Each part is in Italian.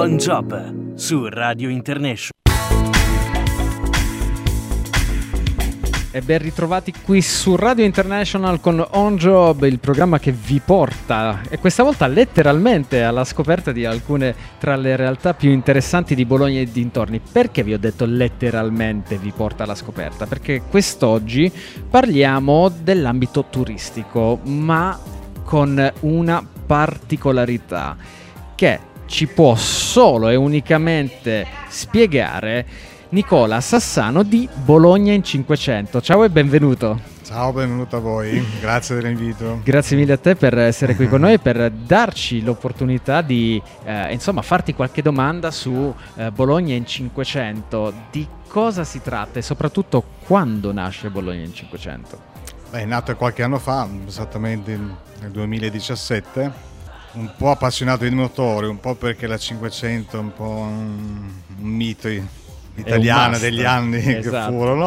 On Job su Radio International. E ben ritrovati qui su Radio International con On Job, il programma che vi porta, e questa volta letteralmente, alla scoperta di alcune tra le realtà più interessanti di Bologna e dintorni. Perché vi ho detto letteralmente vi porta alla scoperta? Perché quest'oggi parliamo dell'ambito turistico, ma con una particolarità che ci può solo e unicamente spiegare Nicola Sassano di Bologna in 500. Ciao e benvenuto. Ciao, benvenuto a voi, grazie dell'invito. Grazie mille a te per essere qui con noi e per darci l'opportunità di farti qualche domanda su Bologna in 500. Di cosa si tratta e soprattutto quando nasce Bologna in 500? È nato qualche anno fa, esattamente nel 2017, un po' appassionato di motori, un po' perché la 500 è un po' un mito italiana degli anni che furono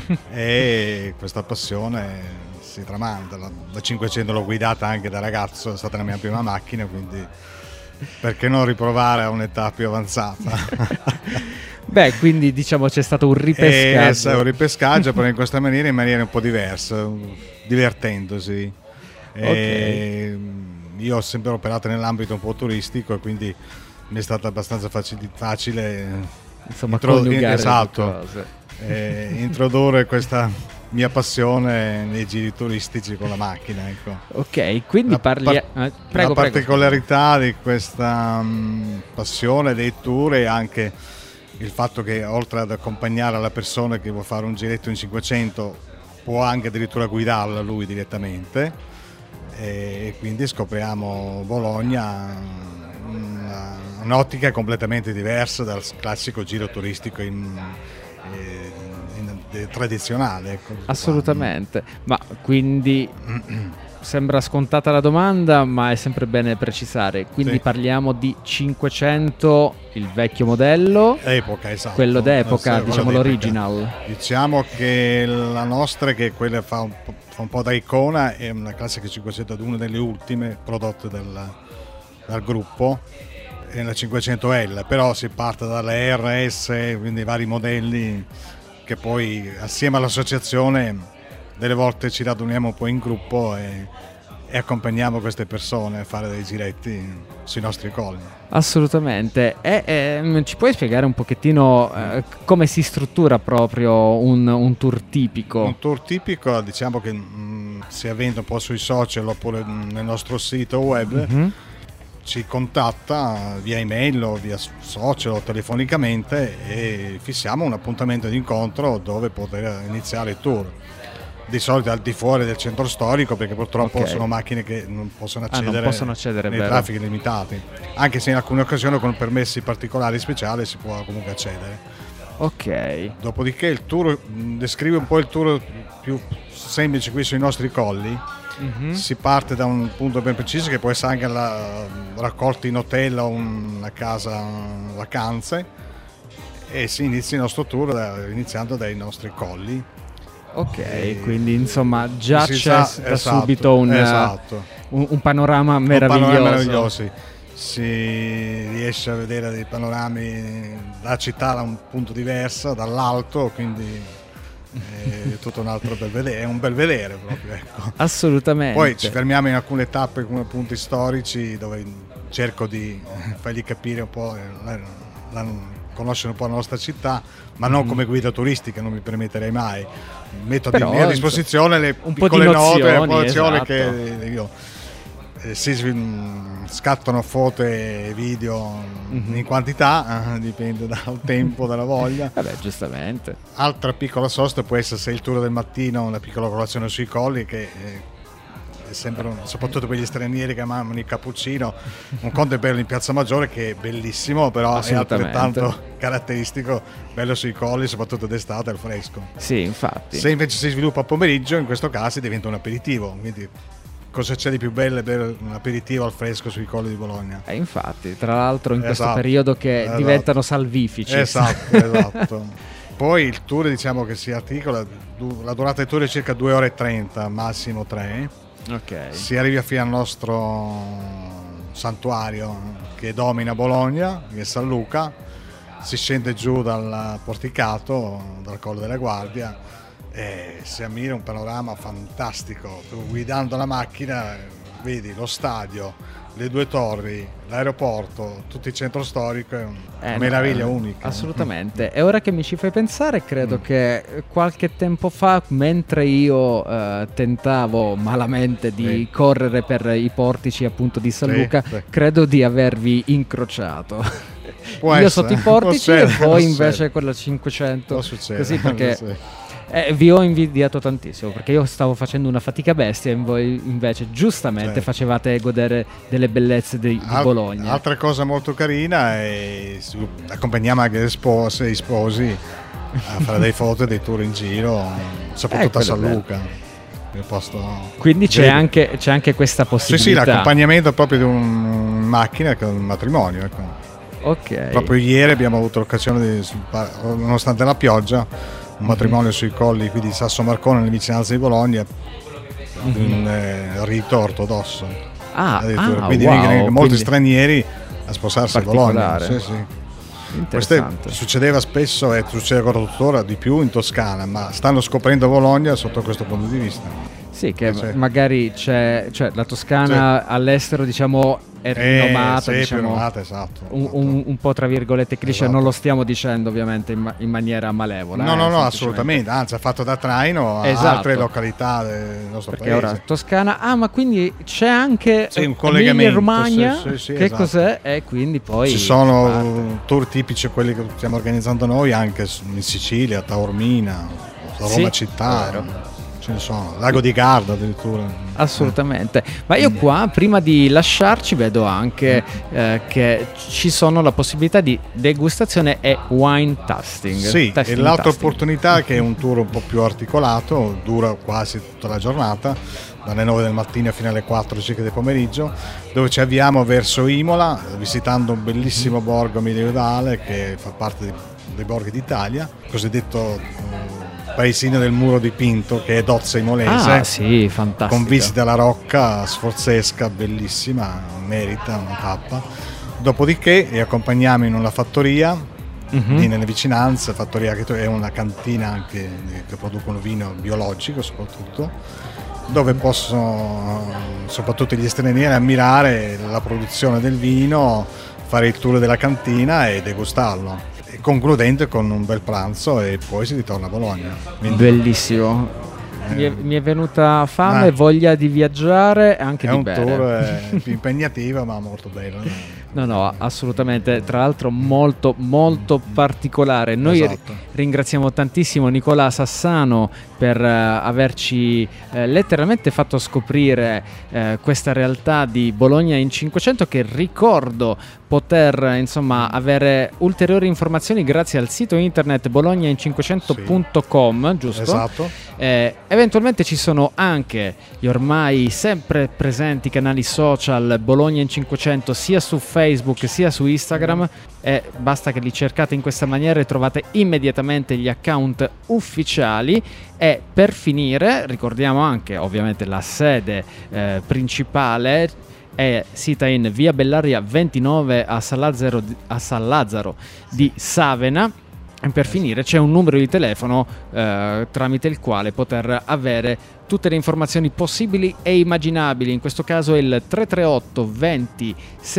e questa passione si tramanda. La 500 l'ho guidata anche da ragazzo, è stata la mia prima macchina, quindi perché non riprovare a un'età più avanzata? Beh, quindi diciamo c'è stato un ripescaggio. Un ripescaggio, però in questa maniera, in maniera un po' diversa, divertendosi. Okay. Io ho sempre operato nell'ambito un po' turistico e quindi mi è stato abbastanza facile coniugare cose. Introdurre questa mia passione nei giri turistici con la macchina, ecco. Ok, quindi la particolarità di questa passione dei tour è anche il fatto che, oltre ad accompagnare la persona che vuole fare un giretto in 500, può anche addirittura guidarla lui direttamente, e quindi scopriamo Bologna, un'ottica completamente diversa dal classico giro turistico tradizionale, ecco. Assolutamente. Ma quindi sembra scontata la domanda, ma è sempre bene precisare. Quindi sì, parliamo di 500, il vecchio modello, epoca, esatto, quello d'epoca, diciamo l'original. Diciamo che la nostra, che quella fa un po' da icona, è una classica 500, una delle ultime prodotte dal gruppo. È la 500L, però si parte dalle RS, quindi vari modelli che poi assieme all'associazione delle volte ci raduniamo un po' in gruppo e accompagniamo queste persone a fare dei giretti sui nostri colli. Assolutamente. Ci puoi spiegare un pochettino come si struttura proprio un tour tipico? Un tour tipico, diciamo che si avventa un po' sui social oppure nel nostro sito web. Mm-hmm. Ci contatta via email o via social o telefonicamente e fissiamo un appuntamento di incontro dove poter iniziare il tour. Di solito al di fuori del centro storico, perché purtroppo sono macchine che non possono accedere nei traffici limitati, anche se in alcune occasioni con permessi particolari speciali si può comunque accedere. Ok. Dopodiché il tour descrive un po' il tour più semplice qui sui nostri colli. Mm-hmm. Si parte da un punto ben preciso, che può essere anche la raccolta in hotel o una casa vacanze, e si inizia il nostro tour iniziando dai nostri colli. Ok, quindi insomma già c'è da subito un panorama meraviglioso. Un panorama meraviglioso. Si riesce a vedere dei panorami, la città da un punto diverso, dall'alto, quindi è tutto un altro bel vedere, è un bel vedere proprio, ecco. Assolutamente. Poi ci fermiamo in alcune tappe come punti storici dove cerco di fargli capire un po', conoscere un po' la nostra città, ma non come guida turistica, non mi permetterei mai. Metto a mia disposizione le piccole note, le informazioni che io si scattano foto e video in quantità, dipende dal tempo, dalla voglia. Vabbè, giustamente. Altra piccola sosta può essere, se il tour del mattino, una piccola colazione sui colli, che sembrano, soprattutto per gli stranieri che amano il cappuccino, un conto è bello in Piazza Maggiore, che è bellissimo, però è altrettanto caratteristico bello sui colli, soprattutto d'estate al fresco. Sì, infatti. Se invece si sviluppa a pomeriggio, in questo caso diventa un aperitivo, quindi cosa c'è di più bello bere un aperitivo al fresco sui colli di Bologna? Infatti, tra l'altro in questo periodo che diventano salvifici. Esatto. Poi il tour, diciamo che si articola, la durata del tour è circa 2 ore e 30, massimo 3. Ok. Si arriva fino al nostro santuario che domina Bologna, che è San Luca, si scende giù dal porticato, dal Colle della Guardia, e si ammira un panorama fantastico. Tu, guidando la macchina, vedi lo stadio, le 2 torri, l'aeroporto, tutto il centro storico, è una meraviglia unica. Assolutamente. E ora che mi ci fai pensare, credo che qualche tempo fa, mentre io tentavo malamente di correre per i portici appunto di San Luca, credo di avervi incrociato. Io sotto i portici e voi invece con la 500. Così, perché vi ho invidiato tantissimo, perché io stavo facendo una fatica bestia e voi invece giustamente facevate godere delle bellezze di Bologna. Altra cosa molto carina è accompagniamo anche gli sposi a fare dei foto e dei tour in giro, soprattutto a San Luca. Quindi c'è anche questa possibilità. Sì, l'accompagnamento proprio di un macchina con un matrimonio, ecco. Ok. Proprio ieri abbiamo avuto l'occasione nonostante la pioggia, un matrimonio sui colli qui di Sasso Marcone, nelle vicinanze di Bologna, un rito ortodosso. Quindi vengono molti stranieri a sposarsi a Bologna. Questo succedeva spesso e succede ancora tuttora di più in Toscana, ma stanno scoprendo Bologna sotto questo punto di vista. Sì, che magari c'è la Toscana all'estero, diciamo, è rinomata, esatto. Un po' tra virgolette cliché, non lo stiamo dicendo ovviamente in maniera malevola. No, assolutamente, anzi ha fatto da traino a altre località del nostro paese. Perché ora Toscana, ma quindi c'è anche un collegamento, Romagna, che esatto. Cos'è? E quindi poi ci sono tour tipici, quelli che stiamo organizzando noi anche in Sicilia, Taormina, Roma città. Lago di Garda addirittura. Assolutamente. Ma io qua, prima di lasciarci, vedo anche che ci sono la possibilità di degustazione e wine tasting. Sì, e l'altra opportunità, che è un tour un po' più articolato, dura quasi tutta la giornata, dalle 9 del mattino fino alle 4 circa del pomeriggio, dove ci avviamo verso Imola, visitando un bellissimo borgo medievale che fa parte dei borghi d'Italia, cosiddetto paesino del muro dipinto, che è Dozza Imolese. Sì, fantastico. Con visita alla rocca sforzesca, bellissima, merita una tappa. Dopodiché li accompagniamo in una fattoria lì nelle vicinanze, fattoria che è una cantina anche che producono vino biologico soprattutto, dove possono soprattutto gli stranieri ammirare la produzione del vino, fare il tour della cantina e degustarlo, concludente con un bel pranzo, e poi si ritorna a Bologna. Quindi bellissimo. Mi è venuta fame e voglia di viaggiare e anche di bere. È un tour più impegnativo ma molto bello. No, assolutamente. Tra l'altro molto molto particolare. Noi ringraziamo tantissimo Nicola Sassano per averci letteralmente fatto scoprire questa realtà di Bologna in 500, che ricordo poter insomma avere ulteriori informazioni grazie al sito internet bolognain500.com, giusto? Esatto. Eventualmente ci sono anche gli ormai sempre presenti canali social Bologna in 500 sia su Facebook sia su Instagram, e basta che li cercate in questa maniera e trovate immediatamente gli account ufficiali. E per finire ricordiamo anche ovviamente la sede principale è sita in via Bellaria 29 a San Lazzaro di Savena. E per finire c'è un numero di telefono tramite il quale poter avere tutte le informazioni possibili e immaginabili. In questo caso è il 338 20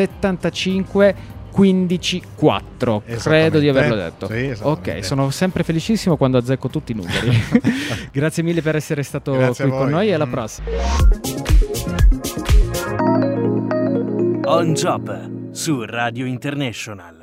75 15 4. Credo di averlo detto. Sì, ok, sono sempre felicissimo quando azzecco tutti i numeri. Grazie mille per essere stato qui con noi e alla prossima. On Job su Radio International.